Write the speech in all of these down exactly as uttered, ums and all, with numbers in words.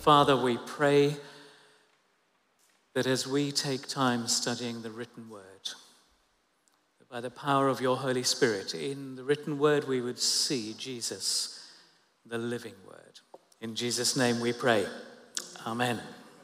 Father, we pray that as we take time studying the written word, that by the power of your Holy Spirit, in the written word we would see Jesus, the living word. In Jesus' name we pray. Amen.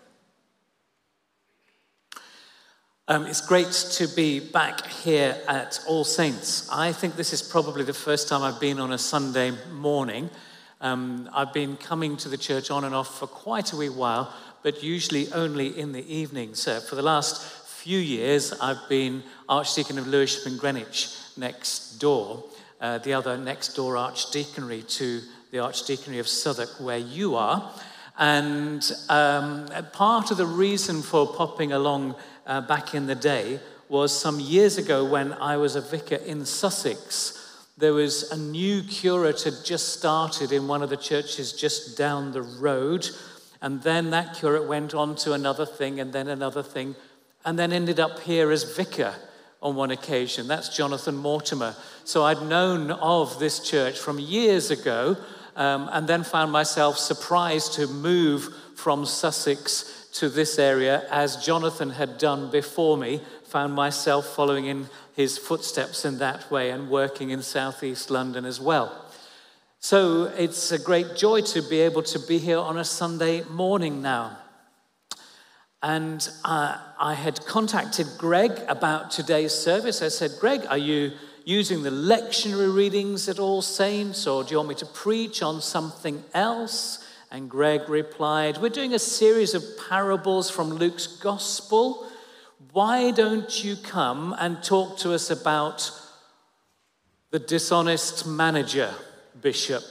Um, it's great to be back here at All Saints. I think this is probably the first time I've been on a Sunday morning. Um, I've been coming to the church on and off for quite a wee while, but usually only in the evenings. Uh, for the last few years, I've been Archdeacon of Lewisham and Greenwich next door, uh, the other next door archdeaconry to the Archdeaconry of Southwark, where you are. And um, part of the reason for popping along uh, back in the day was some years ago when I was a vicar in Sussex. There was a new curate had just started in one of the churches just down the road, and then that curate went on to another thing and then another thing, and then ended up here as vicar on one occasion. That's Jonathan Mortimer. So I'd known of this church from years ago, um, and then found myself surprised to move from Sussex to this area, as Jonathan had done before me, found myself following in his footsteps in that way and working in southeast London as well. So it's a great joy to be able to be here on a Sunday morning now. And uh, I had contacted Greg about today's service. I said, Greg, are you using the lectionary readings at All Saints, or do you want me to preach on something else? And Greg replied, we're doing a series of parables from Luke's Gospel. Why don't you come and talk to us about the dishonest manager, Bishop?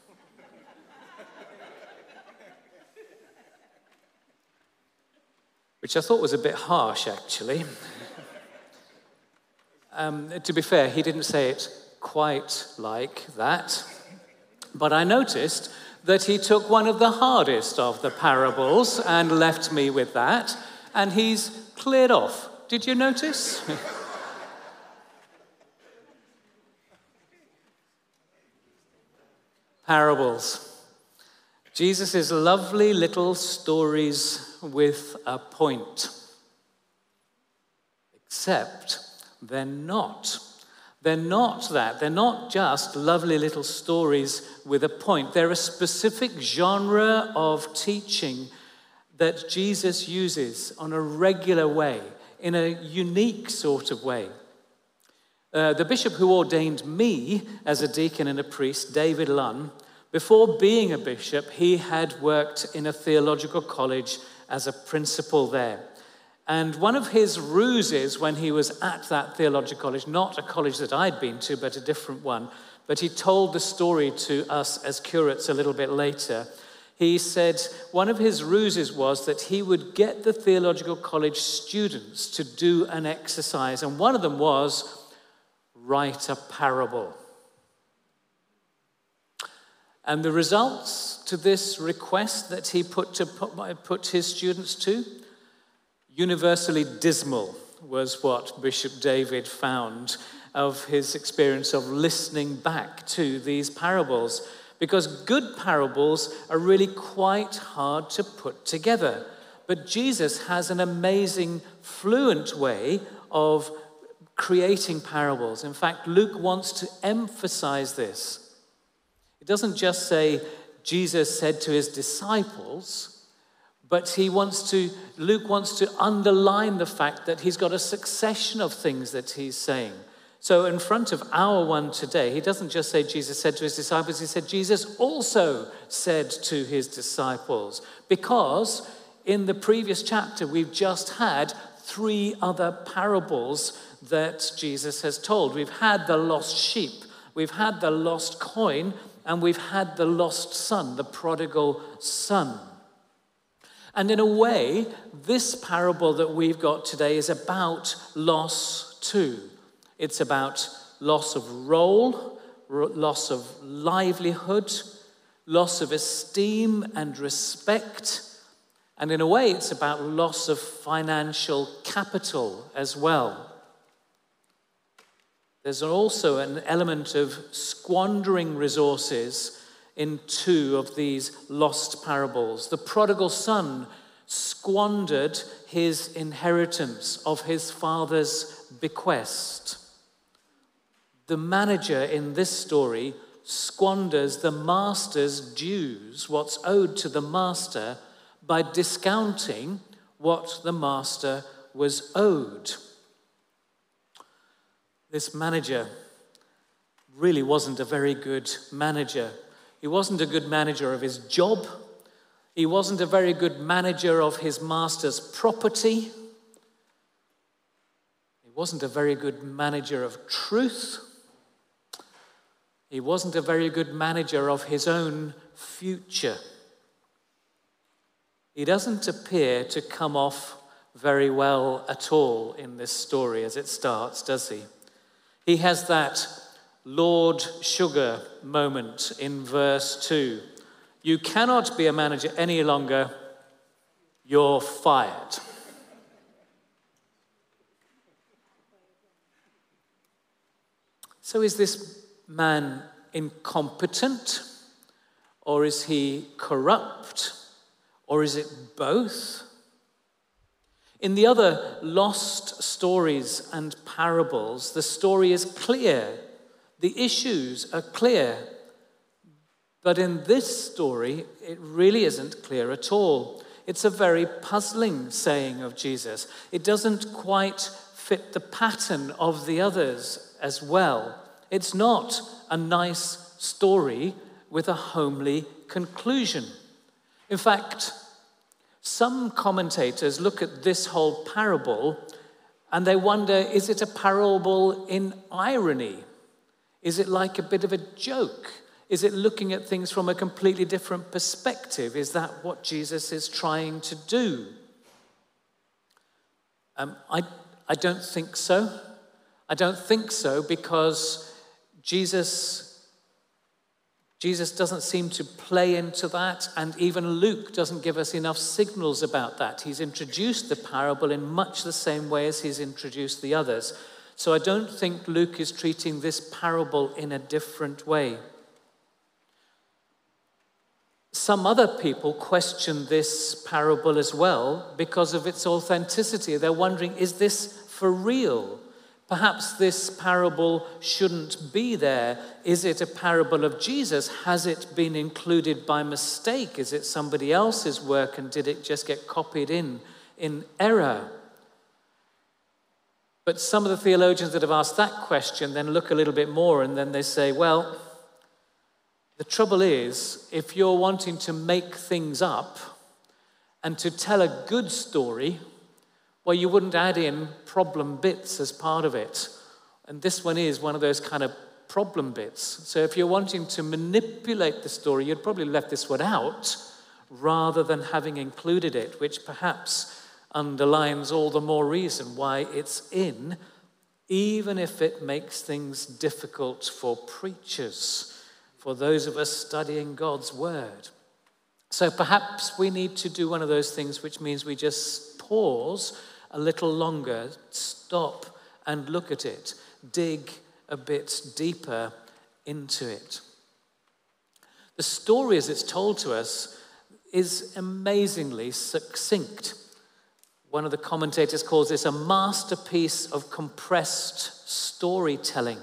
Which I thought was a bit harsh, actually. um, to be fair, he didn't say it quite like that. But I noticed that he took one of the hardest of the parables and left me with that, and he's cleared off. Did you notice? Parables. Jesus' lovely little stories with a point. Except they're not. They're not that. They're not just lovely little stories with a point. They're a specific genre of teaching that Jesus uses on a regular way, in a unique sort of way. Uh, the bishop who ordained me as a deacon and a priest, David Lunn, before being a bishop, he had worked in a theological college as a principal there. And one of his ruses when he was at that theological college, not a college that I'd been to, but a different one, but he told the story to us as curates a little bit later. He said one of his ruses was that he would get the theological college students to do an exercise, and one of them was write a parable. And the results to this request that he put to put his students to, universally dismal, was what Bishop David found of his experience of listening back to these parables. Because good parables are really quite hard to put together. But Jesus has an amazing, fluent way of creating parables. In fact, Luke wants to emphasize this. It doesn't just say Jesus said to his disciples, but he wants to, Luke wants to underline the fact that he's got a succession of things that he's saying. So in front of our one today, he doesn't just say Jesus said to his disciples, he said Jesus also said to his disciples. Because in the previous chapter, we've just had three other parables that Jesus has told. We've had the lost sheep, we've had the lost coin, and we've had the lost son, the prodigal son. And in a way, this parable that we've got today is about loss too. It's about loss of role, loss of livelihood, loss of esteem and respect. And in a way, it's about loss of financial capital as well. There's also an element of squandering resources in two of these lost parables. The prodigal son squandered his inheritance of his father's bequest. The manager in this story squanders the master's dues, what's owed to the master, by discounting what the master was owed. This manager really wasn't a very good manager. He wasn't a good manager of his job. He wasn't a very good manager of his master's property. He wasn't a very good manager of truth. He wasn't a very good manager of his own future. He doesn't appear to come off very well at all in this story as it starts, does he? He has that Lord Sugar moment in verse two. You cannot be a manager any longer. You're fired. So is this man incompetent? Or is he corrupt? Or is it both? In the other lost stories and parables, the story is clear. The issues are clear. But in this story, it really isn't clear at all. It's a very puzzling saying of Jesus. It doesn't quite fit the pattern of the others as well. It's not a nice story with a homely conclusion. In fact, some commentators look at this whole parable and they wonder, is it a parable in irony? Is it like a bit of a joke? Is it looking at things from a completely different perspective? Is that what Jesus is trying to do? Um, I, I don't think so. I don't think so because Jesus... Jesus doesn't seem to play into that, and even Luke doesn't give us enough signals about that. He's introduced the parable in much the same way as he's introduced the others. So I don't think Luke is treating this parable in a different way. Some other people question this parable as well because of its authenticity. They're wondering, is this for real? Perhaps this parable shouldn't be there. Is it a parable of Jesus? Has it been included by mistake? Is it somebody else's work and did it just get copied in in error? But some of the theologians that have asked that question then look a little bit more and then they say, well, the trouble is, if you're wanting to make things up and to tell a good story, well, you wouldn't add in problem bits as part of it. And this one is one of those kind of problem bits. So if you're wanting to manipulate the story, you'd probably left this one out rather than having included it, which perhaps underlines all the more reason why it's in, even if it makes things difficult for preachers, for those of us studying God's word. So perhaps we need to do one of those things which means we just pause a little longer, stop and look at it, dig a bit deeper into it. The story as it's told to us is amazingly succinct. One of the commentators calls this a masterpiece of compressed storytelling.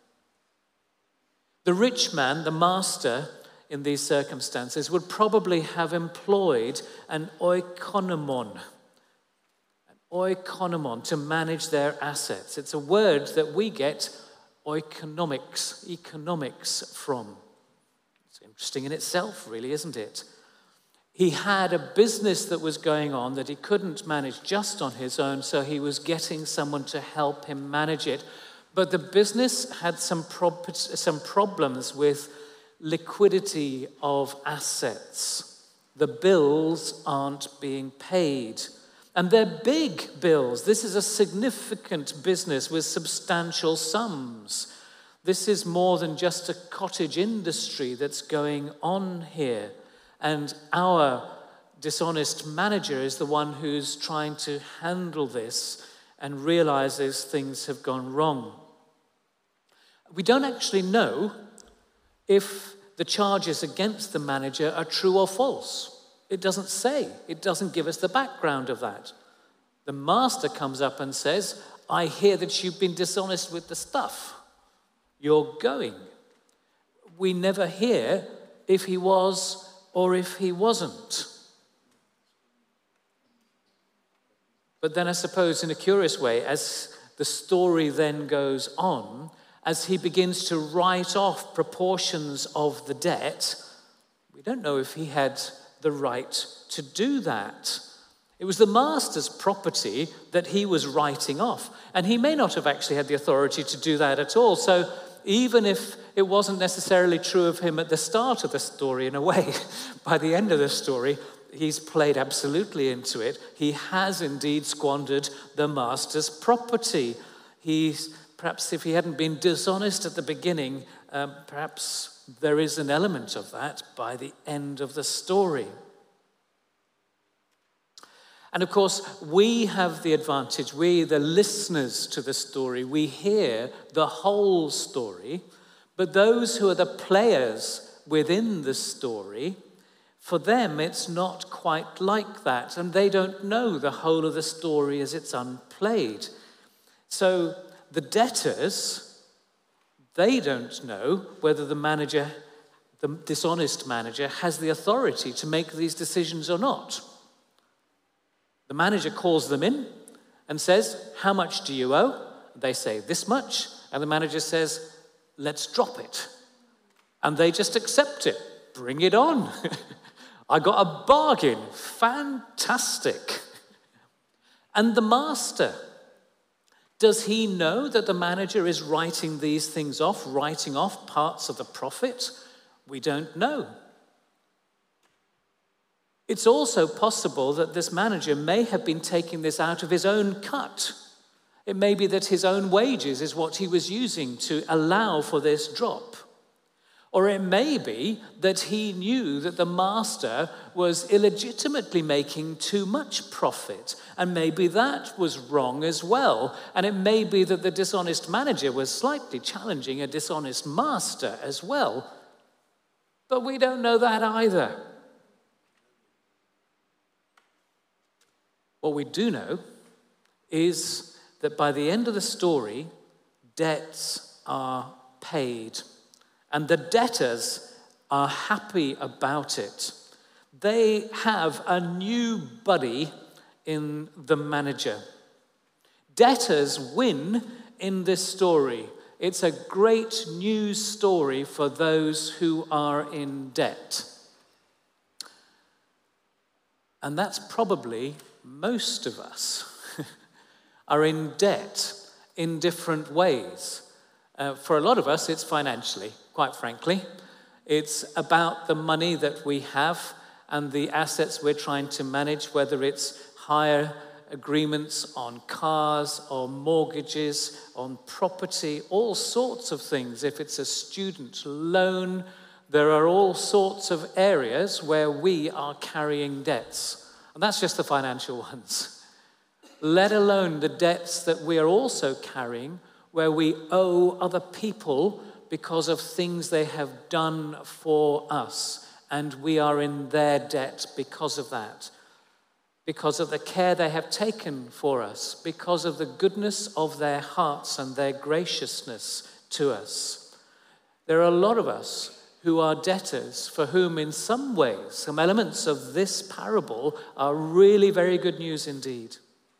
The rich man, the master in these circumstances, would probably have employed an oikonomon, oikonomon, to manage their assets. It's a word that we get oikonomics, economics from. It's interesting in itself, really, isn't it? He had a business that was going on that he couldn't manage just on his own, so he was getting someone to help him manage it. But the business had some, prob- some problems with liquidity of assets. The bills aren't being paid. And they're big bills. This is a significant business with substantial sums. This is more than just a cottage industry that's going on here. And our dishonest manager is the one who's trying to handle this and realizes things have gone wrong. We don't actually know if the charges against the manager are true or false. It doesn't say. It doesn't give us the background of that. The master comes up and says, I hear that you've been dishonest with the stuff. You're going. We never hear if he was or if he wasn't. But then I suppose in a curious way, as the story then goes on, as he begins to write off proportions of the debt, we don't know if he had the right to do that. It was the master's property that he was writing off, and he may not have actually had the authority to do that at all. So even if it wasn't necessarily true of him at the start of the story, in a way, by the end of the story, he's played absolutely into it. He has indeed squandered the master's property. He's, perhaps if he hadn't been dishonest at the beginning, um, perhaps there is an element of that by the end of the story. And of course, we have the advantage, we, the listeners to the story, we hear the whole story, but those who are the players within the story, for them, it's not quite like that, and they don't know the whole of the story as it's unplayed. So the debtors, they don't know whether the manager, the dishonest manager, has the authority to make these decisions or not. The manager calls them in and says, how much do you owe? They say, this much. And the manager says, let's drop it. And they just accept it. Bring it on. I got a bargain. Fantastic. And the master, does he know that the manager is writing these things off, writing off parts of the profit? We don't know. It's also possible that this manager may have been taking this out of his own cut. It may be that his own wages is what he was using to allow for this drop. Or it may be that he knew that the master was illegitimately making too much profit, and maybe that was wrong as well. And it may be that the dishonest manager was slightly challenging a dishonest master as well. But we don't know that either. What we do know is that by the end of the story, debts are paid. And the debtors are happy about it. They have a new buddy in the manager. Debtors win in this story. It's a great news story for those who are in debt. And that's probably most of us are in debt in different ways. Uh, for a lot of us, it's financially, quite frankly. It's about the money that we have and the assets we're trying to manage, whether it's hire agreements on cars or mortgages, on property, all sorts of things. If it's a student loan, there are all sorts of areas where we are carrying debts. And that's just the financial ones. Let alone the debts that we are also carrying where we owe other people because of things they have done for us, and we are in their debt because of that, because of the care they have taken for us, because of the goodness of their hearts and their graciousness to us. There are a lot of us who are debtors for whom in some ways, some elements of this parable are really very good news indeed.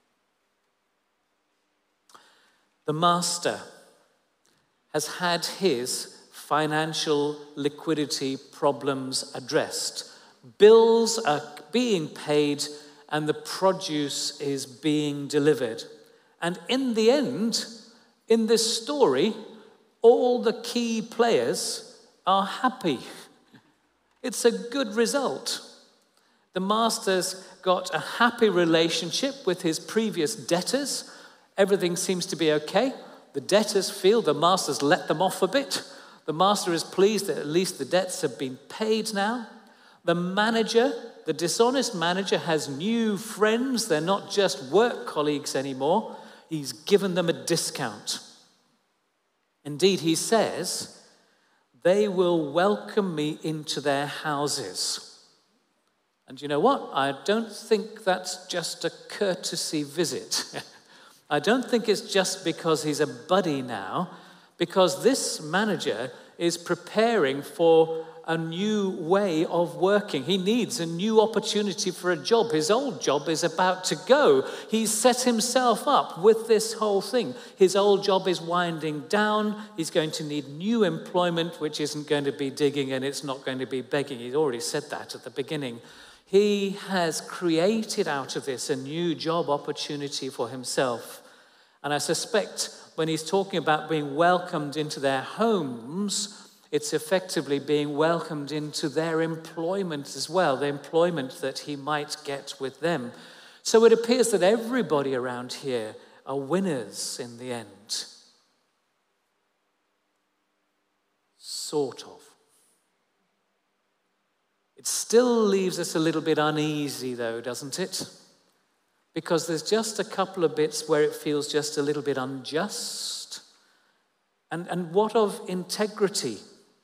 The master has had his financial liquidity problems addressed. Bills are being paid and the produce is being delivered. And in the end, in this story, all the key players are happy. It's a good result. The master's got a happy relationship with his previous debtors. Everything seems to be okay. The debtors feel the master's let them off a bit. The master is pleased that at least the debts have been paid now. The manager, the dishonest manager, has new friends. They're not just work colleagues anymore. He's given them a discount. Indeed, he says, they will welcome me into their houses. And you know what? I don't think that's just a courtesy visit. I don't think it's just because he's a buddy now, because this manager is preparing for a new way of working. He needs a new opportunity for a job. His old job is about to go. He's set himself up with this whole thing. His old job is winding down. He's going to need new employment, which isn't going to be digging and it's not going to be begging. He's already said that at the beginning. He has created out of this a new job opportunity for himself. And I suspect when he's talking about being welcomed into their homes, it's effectively being welcomed into their employment as well, the employment that he might get with them. So it appears that everybody around here are winners in the end. Sort of. It still leaves us a little bit uneasy though, doesn't it? Because there's just a couple of bits where it feels just a little bit unjust. And, and what of integrity?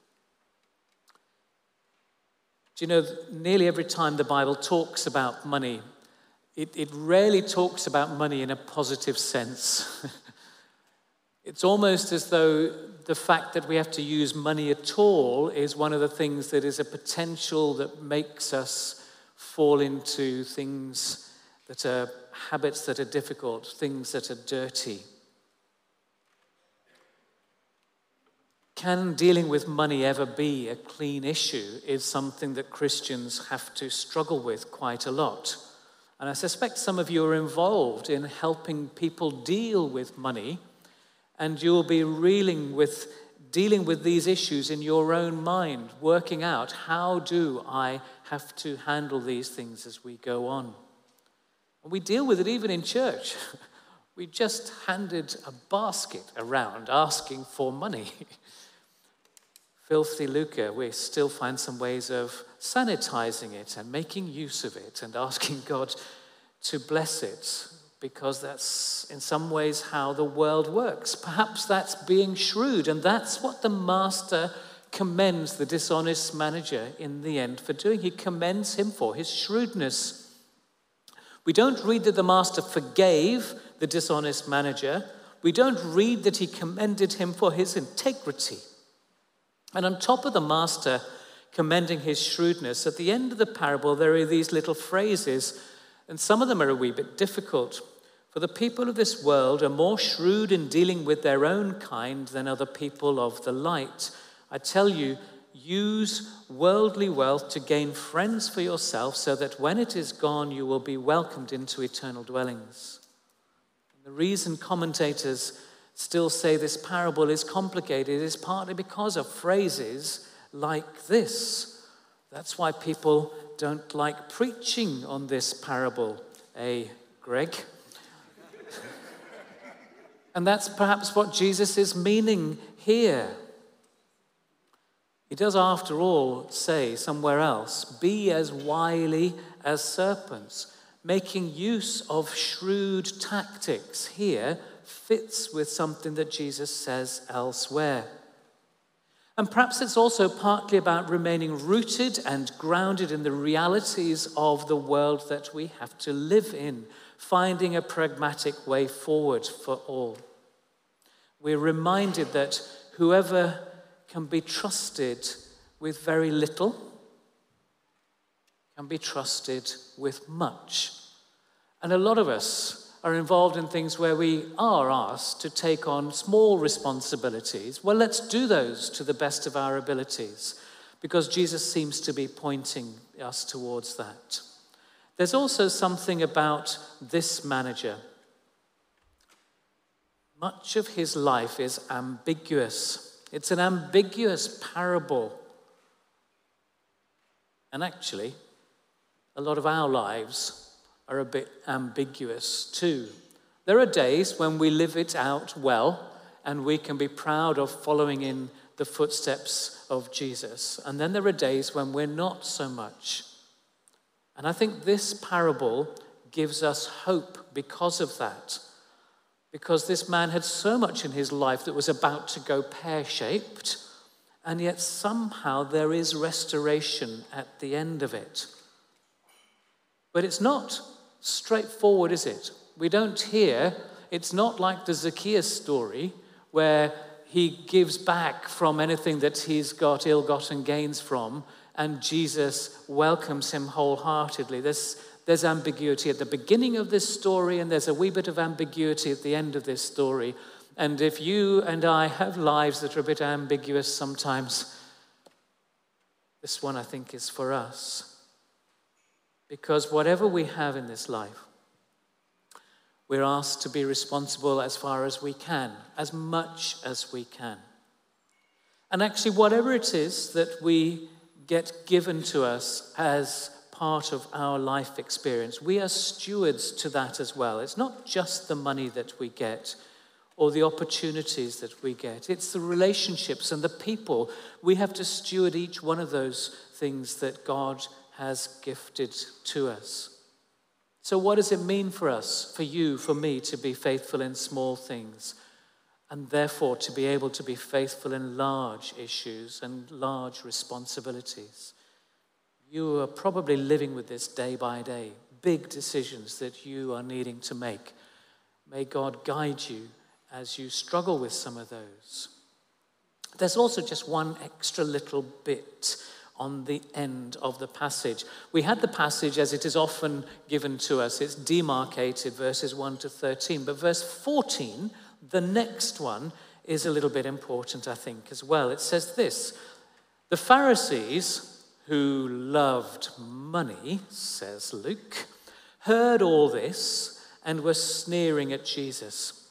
Do you know, nearly every time the Bible talks about money, it, it rarely talks about money in a positive sense. It's almost as though the fact that we have to use money at all is one of the things that is a potential that makes us fall into things that are habits that are difficult, things that are dirty. Can dealing with money ever be a clean issue is something that Christians have to struggle with quite a lot. And I suspect some of you are involved in helping people deal with money, and you'll be reeling with dealing with these issues in your own mind, working out how do I have to handle these things as we go on. And we deal with it even in church. We just handed a basket around asking for money. Filthy lucre, we still find some ways of sanitizing it and making use of it and asking God to bless it, because that's in some ways how the world works. Perhaps that's being shrewd, and that's what the master commends the dishonest manager in the end for doing. He commends him for his shrewdness. We don't read that the master forgave the dishonest manager. We don't read that he commended him for his integrity. And on top of the master commending his shrewdness, at the end of the parable, there are these little phrases, and some of them are a wee bit difficult. For the people of this world are more shrewd in dealing with their own kind than other people of the light. I tell you, use worldly wealth to gain friends for yourself, so that when it is gone, you will be welcomed into eternal dwellings. And the reason commentators still say this parable is complicated is partly because of phrases like this. That's why people don't like preaching on this parable, eh, Greg? And that's perhaps what Jesus is meaning here. He does, after all, say somewhere else, be as wily as serpents. Making use of shrewd tactics here fits with something that Jesus says elsewhere. And perhaps it's also partly about remaining rooted and grounded in the realities of the world that we have to live in, finding a pragmatic way forward for all. We're reminded that whoever can be trusted with very little can be trusted with much. And a lot of us are involved in things where we are asked to take on small responsibilities. Well, let's do those to the best of our abilities, because Jesus seems to be pointing us towards that. There's also something about this manager. Much of his life is ambiguous. It's an ambiguous parable. And actually, a lot of our lives are a bit ambiguous too. There are days when we live it out well and we can be proud of following in the footsteps of Jesus. And then there are days when we're not so much. And I think this parable gives us hope because of that. Because this man had so much in his life that was about to go pear-shaped, and yet somehow there is restoration at the end of it. But it's not straightforward, is it? We don't hear, it's not like the Zacchaeus story where he gives back from anything that he's got ill-gotten gains from, and Jesus welcomes him wholeheartedly. There's, there's ambiguity at the beginning of this story, and there's a wee bit of ambiguity at the end of this story. And if you and I have lives that are a bit ambiguous sometimes, this one I think is for us. Because whatever we have in this life, we're asked to be responsible as far as we can, as much as we can. And actually, whatever it is that we get given to us as part of our life experience, we are stewards to that as well. It's not just the money that we get or the opportunities that we get. It's the relationships and the people. We have to steward each one of those things that God has gifted to us. So what does it mean for us, for you, for me, to be faithful in small things, and therefore to be able to be faithful in large issues and large responsibilities? You are probably living with this day by day, big decisions that you are needing to make. May God guide you as you struggle with some of those. There's also just one extra little bit on the end of the passage. We had the passage as it is often given to us. It's demarcated, verses one to thirteen. But verse fourteen, the next one, is a little bit important, I think, as well. It says this: the Pharisees, who loved money, says Luke, heard all this and were sneering at Jesus.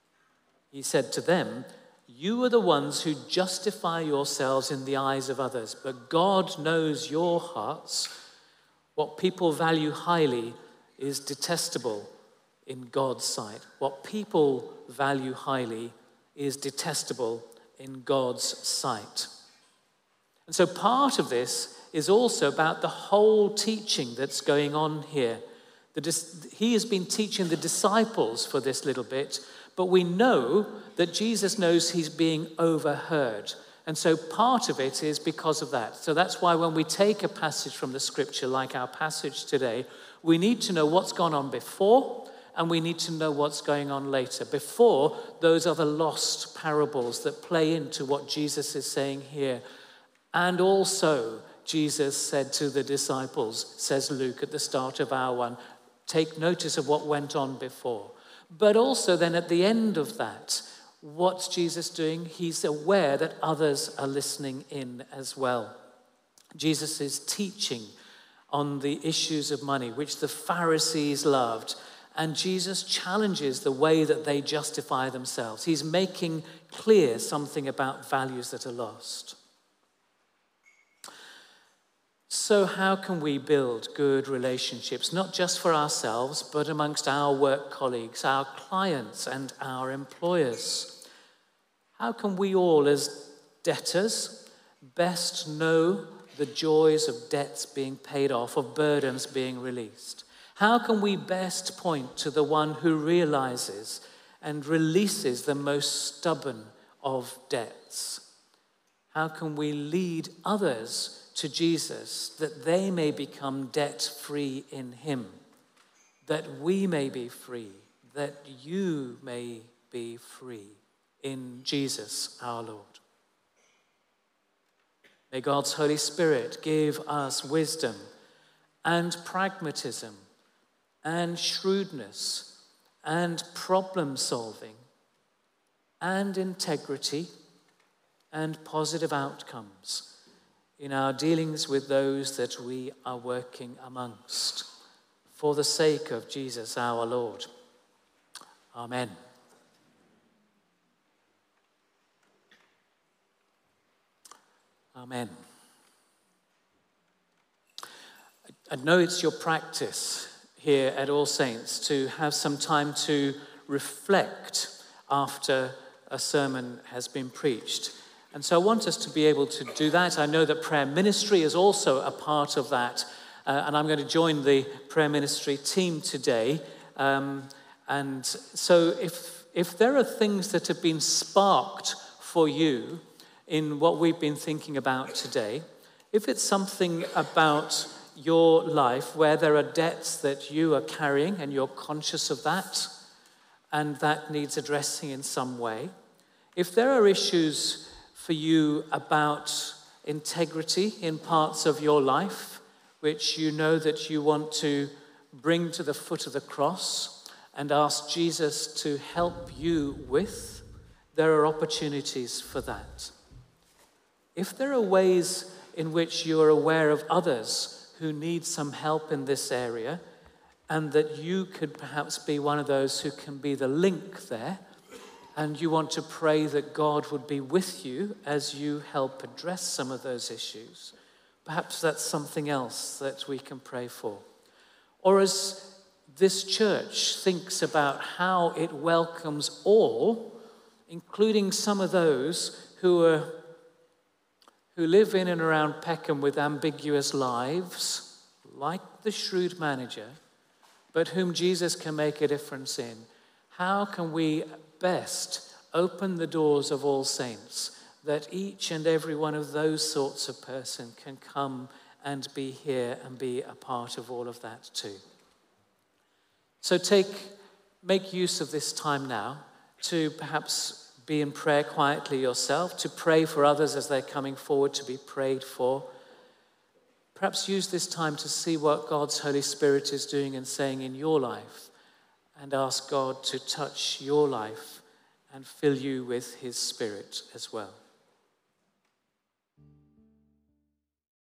He said to them, "You are the ones who justify yourselves in the eyes of others, but God knows your hearts. What people value highly is detestable in God's sight. What people value highly is detestable in God's sight." And so part of this is also about the whole teaching that's going on here. The dis- he has been teaching the disciples for this little bit, but we know that Jesus knows he's being overheard. And so part of it is because of that. So that's why when we take a passage from the scripture, like our passage today, we need to know what's gone on before, and we need to know what's going on later. Before, those are the lost parables that play into what Jesus is saying here. And also, Jesus said to the disciples, says Luke at the start of our one, take notice of what went on before. But also then at the end of that, what's Jesus doing? He's aware that others are listening in as well. Jesus is teaching on the issues of money, which the Pharisees loved. And Jesus challenges the way that they justify themselves. He's making clear something about values that are lost. So how can we build good relationships, not just for ourselves, but amongst our work colleagues, our clients, and our employers? How can we all, as debtors, best know the joys of debts being paid off, of burdens being released? How can we best point to the one who realizes and releases the most stubborn of debts? How can we lead others to Jesus, that they may become debt-free in him, that we may be free, that you may be free in Jesus our Lord? May God's Holy Spirit give us wisdom and pragmatism and shrewdness and problem solving and integrity and positive outcomes in our dealings with those that we are working amongst, for the sake of Jesus our Lord. Amen. Amen. I know it's your practice here at All Saints to have some time to reflect after a sermon has been preached. And so I want us to be able to do that. I know that prayer ministry is also a part of that. Uh, and I'm going to join the prayer ministry team today. Um, and so if, if there are things that have been sparked for you in what we've been thinking about today, if it's something about your life where there are debts that you are carrying and you're conscious of that, and that needs addressing in some way, if there are issues for you about integrity in parts of your life, which you know that you want to bring to the foot of the cross and ask Jesus to help you with, there are opportunities for that. If there are ways in which you are aware of others who need some help in this area, and that you could perhaps be one of those who can be the link there, and you want to pray that God would be with you as you help address some of those issues, perhaps that's something else that we can pray for. Or as this church thinks about how it welcomes all, including some of those who are who live in and around Peckham with ambiguous lives, like the shrewd manager, but whom Jesus can make a difference in. How can we best open the doors of All Saints that each and every one of those sorts of person can come and be here and be a part of all of that too? So take, make use of this time now to perhaps be in prayer quietly yourself, to pray for others as they're coming forward to be prayed for. Perhaps use this time to see what God's Holy Spirit is doing and saying in your life, and ask God to touch your life and fill you with his Spirit as well.